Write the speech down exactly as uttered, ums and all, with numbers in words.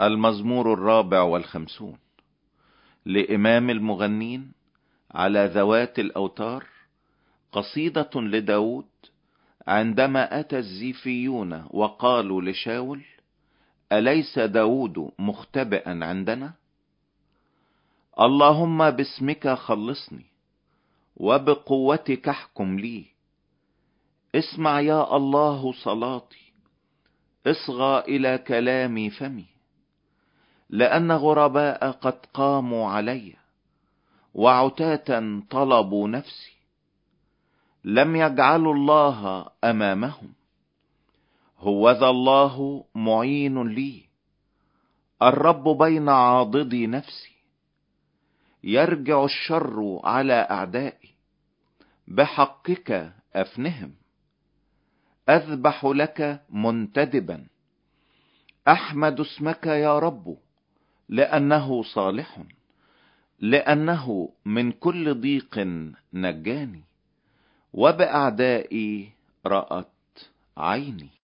المزمور الرابع والخمسون لإمام المغنين على ذوات الأوتار، قصيدة لداود عندما أتى الزيفيون وقالوا لشاول: أليس داود مختبئا عندنا؟ اللهم باسمك خلصني، وبقوتك احكم لي. اسمع يا الله صلاتي، اصغى إلى كلامي فمي، لأن غرباء قد قاموا علي، وعتاة طلبوا نفسي. لم يجعلوا الله أمامهم، هوذا الله معين لي، الرب بين عاضدي نفسي. يرجع الشر على أعدائي، بحقك أفنهم. أذبح لك منتدبا، أحمد اسمك يا رب، لأنه صالح، لأنه من كل ضيق نجاني، وبأعدائي رأت عيني.